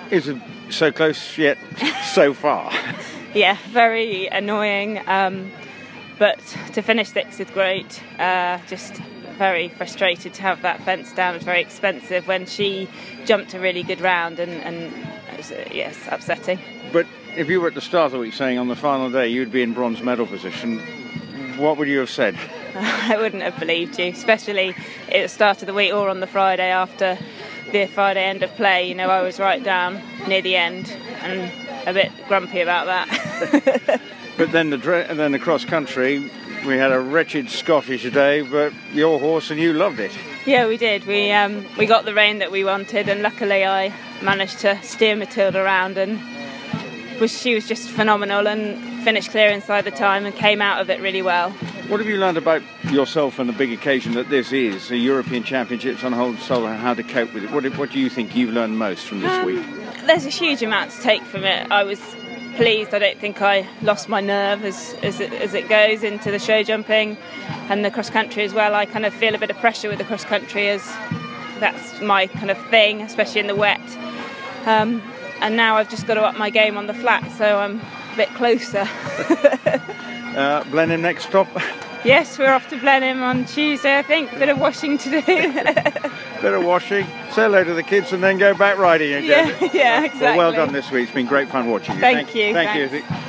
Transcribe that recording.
is so close yet so far. Yeah, very annoying. But to finish sixth is great. Just very frustrated to have that fence down. It's very expensive when she jumped a really good round, and it was, yes, upsetting. But if you were at the start of the week saying on the final day you'd be in bronze medal position, what would you have said? I wouldn't have believed you, especially at the start of the week or on the Friday after the Friday end of play. You know, I was right down near the end and a bit grumpy about that. But then the cross country, we had a wretched Scottish day, but your horse and you loved it. Yeah, we did. We got the rain that we wanted, and luckily I managed to steer Matilda around, and she was just phenomenal and finished clear inside the time and came out of it really well. What have you learned about yourself and the big occasion that this is, the European Championships on whole soul, and how to cope with it? What do you think you've learned most from this week? There's a huge amount to take from it. I was pleased. I don't think I lost my nerve as it goes into the show jumping and the cross country as well. I kind of feel a bit of pressure with the cross country, as that's my kind of thing, especially in the wet. And now I've just got to up my game on the flat, so I'm a bit closer. Blenheim next stop? Yes, we're off to Blenheim on Tuesday, I think. Bit of washing to do. Bit of washing, say hello to the kids and then go back riding again. Yeah, exactly. Well done this week. It's been great fun watching you. Thank you. Thank you.